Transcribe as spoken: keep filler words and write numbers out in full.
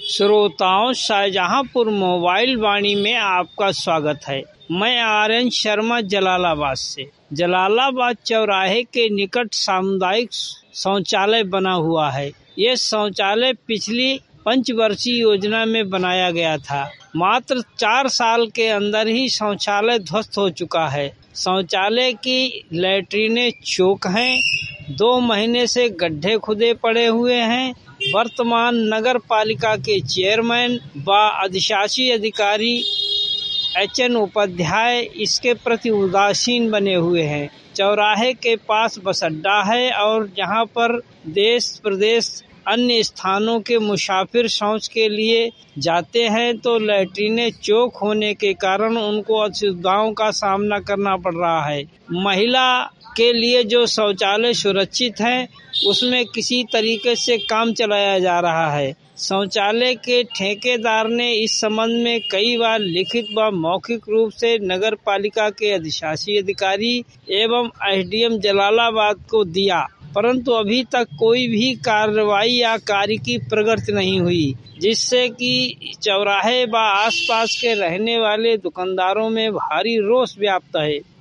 श्रोताओं, शाहजहांपुर मोबाइल वाणी में आपका स्वागत है। मैं आर एन शर्मा जलालाबाद से। जलालाबाद चौराहे के निकट सामुदायिक शौचालय बना हुआ है। ये शौचालय पिछली पंचवर्षीय योजना में बनाया गया था। मात्र चार साल के अंदर ही शौचालय ध्वस्त हो चुका है। शौचालय की लैट्रिनें चौक हैं। दो महीने से गड्ढे खुदे पड़े हुए हैं। वर्तमान नगर पालिका के चेयरमैन व अधिशासी अधिकारी एच एन उपाध्याय इसके प्रति उदासीन बने हुए हैं। चौराहे के पास बस अड्डा है और जहां पर देश प्रदेश अन्य स्थानों के मुसाफिर शौच के लिए जाते हैं तो लैट्रिनें चौक होने के कारण उनको असुविधाओं का सामना करना पड़ रहा है। महिला के लिए जो शौचालय सुरक्षित है उसमें किसी तरीके से काम चलाया जा रहा है। शौचालय के ठेकेदार ने इस संबंध में कई बार लिखित व मौखिक रूप से नगर पालिका के अधिशासी अधिकारी एवं एस डी एम जलालाबाद को दिया, परंतु अभी तक कोई भी कार्रवाई या कार्य की प्रगति नहीं हुई, जिससे कि चौराहे व आसपास के रहने वाले दुकानदारों में भारी रोष व्याप्त है।